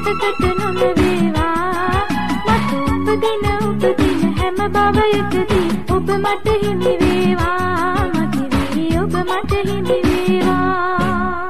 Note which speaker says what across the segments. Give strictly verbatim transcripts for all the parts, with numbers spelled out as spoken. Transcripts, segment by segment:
Speaker 1: සිතකට නොම වේවා මට උපදින උපදින හැම භවයකදී ඔබ මට හිමි වේවා මගේ වී ඔබ මට හිමි වේවා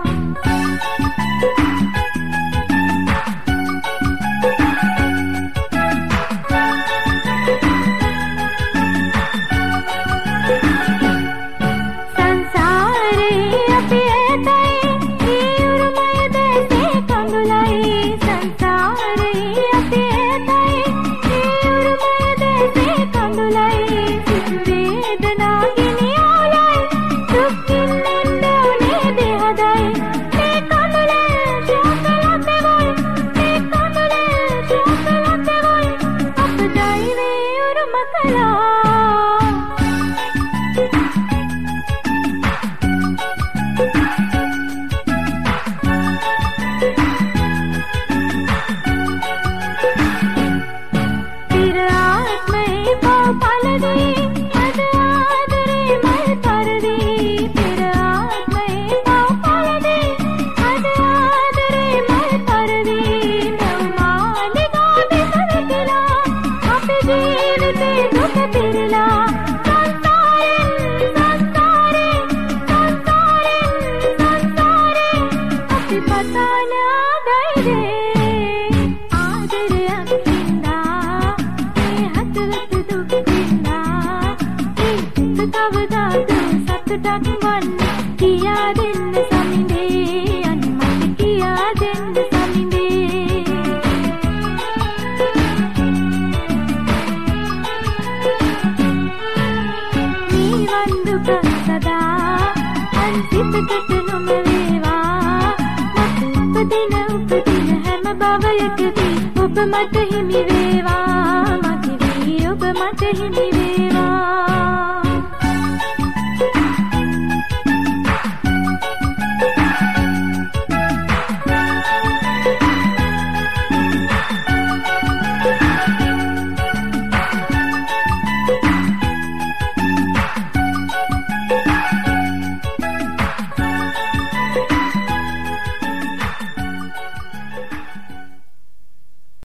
Speaker 1: කියා දෙන්න සමිඳේ අනේ මට කියා දෙන්න සමිඳේ නිවන් දුක සදා අන්තිමකට නොම වේවා මට උපදින උපදින හැම භවයකදී ඔබ මට හිමි වේවා මගේ වී ඔබ මට හිමි වේවා